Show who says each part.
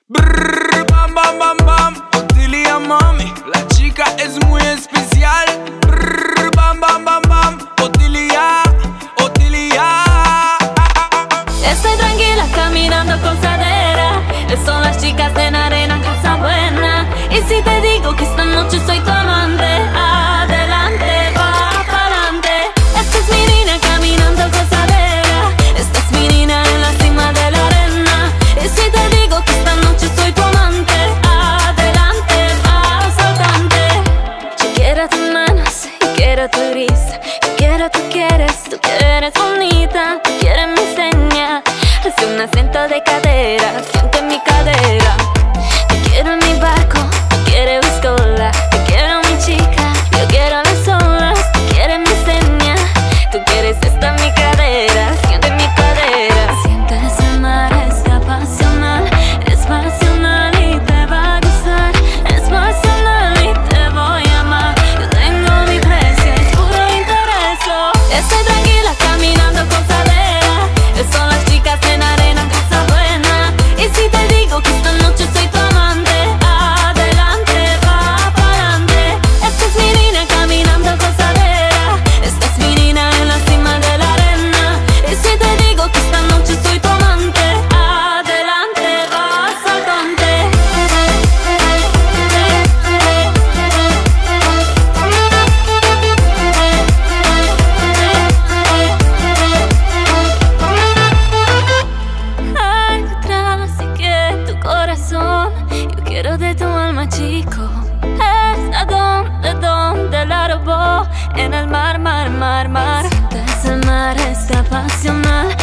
Speaker 1: Brrr, bam, bam, bam, bam. Otilia mami, la chica es muy especial. Brrr, bam, bam, bam, bam. Otilia, Otilia.
Speaker 2: Estoy tranquila caminando con cadera. Son las chicas en arena, casa buena. Y si te digo que esta noche soy tu amante, adelante, va pa'lante. Esta es mi niña caminando con cadera. Esta es mi niña en la cima de la arena. Y si te digo que esta noche soy tu amante, adelante, va saltante. Yo quiero tus manos, yo quiero tu risa. Yo quiero, tú que eres bonita. Tú quieres mi seña. Hace un acento de cadera, siente mi cadera. Te quiero en mi barco, tú quieres buscarla. Te quiero mi chica, yo quiero las olas. Tú quieres mi seña, tú quieres esta mi cadera. Siente mi cadera. Sientes el mar, es pasional. Es pasional y te va a gustar. Es pasional y te voy a amar. Yo tengo mi precio, es puro interés. Estoy tranquila caminando con cadera. Son las chicas en arena, casa buena. Y si te digo que esta noche soy tu amante, adelante, va pa'lante. Esta es mi niña caminando con cadera. Esta es mi niña en la cima de la arena. Y si te digo que esta noche soy tu amante, adelante, va saltante. Hay detrás y que tu corazón, yo quiero de tu alma, chico. Es a donde la robó, en el mar, mar, mar, mar. Sientes el mar, está pasional.